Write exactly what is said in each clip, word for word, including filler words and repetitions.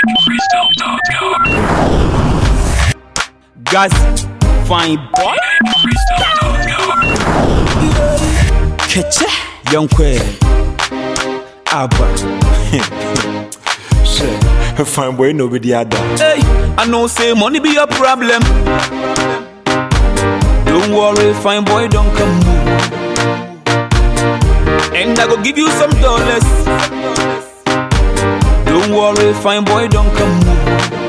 freestyle dot com. Guys, fine boy. freestyle dot com. Catch young queer. Abba. Shit, fine boy, nobody had that. Hey, I know say money be a problem. Don't worry, fine boy, don't come move. And I go give you some dollars. Don't worry, fine boy, don't come move.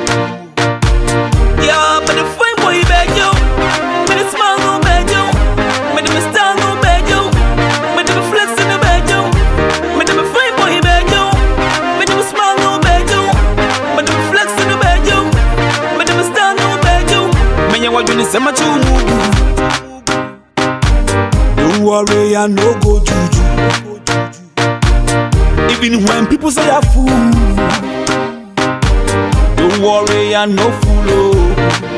Yeah, but the fine boy beg you. But the smile no beg you. But the style no beg you. But the flex in the beg you. But the fine boy beg you. But the smile no beg you. But the flex in the beg you. But the style no beg you. Man, you want to say much you move. Don't worry, I no go juju. Even when people say I'm fool, don't worry, I no fool. Oh.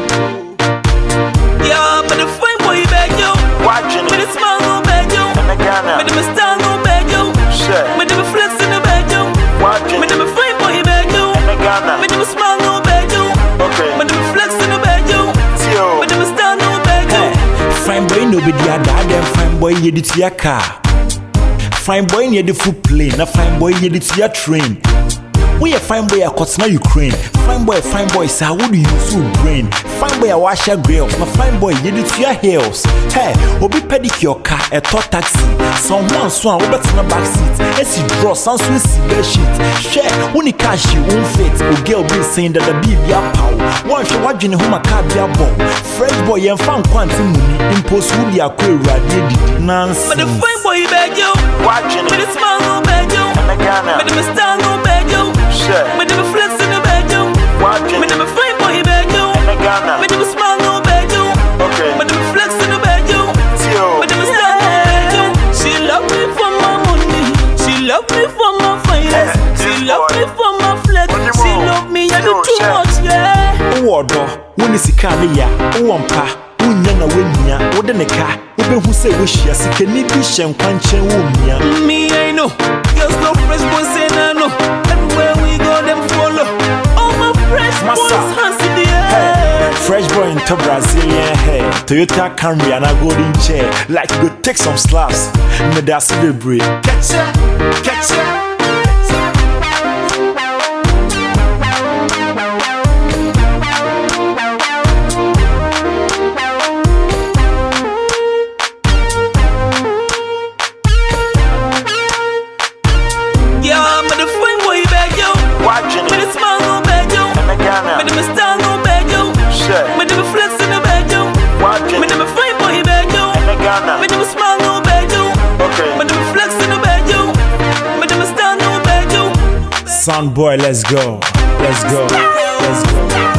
Yeah, but the fine boy beg you. Watching But the smile no beg you. But the style no beg you. But the flex in the beg you. Watching But the fine boy beg you. But the smile no beg you. But the flex in the beg you. But the style no beg you. Fine boy, nobody had that. Then fine boy, you did your car. Fine boy, you the food plane. Now fine boy, you did your train. We a fine boy, I cut now Ukraine. Fine boy, fine boy, say how do you use your brain? Fine boy, I wash your grills. Now fine boy, you did your heels. Hey, obi pedicure car, a top taxi. Someone swan, we better in the back seat. As you draw, some sweet bed sheet. Share, when you cash you won't fit. O girl be saying that the baby a pow. One show watching whom a car be a bomb. Fresh boy, and found quantum money. Impose who the aqua radiated. Nonsense. But the fine boy beg you. Watching But the smile no beg you. But the style no beg you. But the flex in the beg you. Watching But the fine boy beg you. But the smile no beg you. But the flex in the beg you. But the style no beg you. She love me for my money. She love me for my finance. She love me for my flex. She love me I do too much, yeah. Owodo, when is Ikari ya, Owampa, Unyana Winya, Wodeneka, Ube who say wish ya, Sikeni Bishan Quanche Wumia. Me, I know. Girls no fresh boys say I know. Everywhere we go, them follow. All my fresh Massa. boys hands in the air. Fresh boy into Brazilian hair, Toyota Camry and a golden chair. Like you go take some slaps, me that's the break. Catch ya, catch ya. Yeah, but the fine boy beg you. Watching But the smile no beg you. But the style no beg you. But the flex in the beg you. But the fine boy beg you. But the smile no beg you. But the flex in the beg you. But the style no beg you. Sound boy, let's go, let's go, let's go.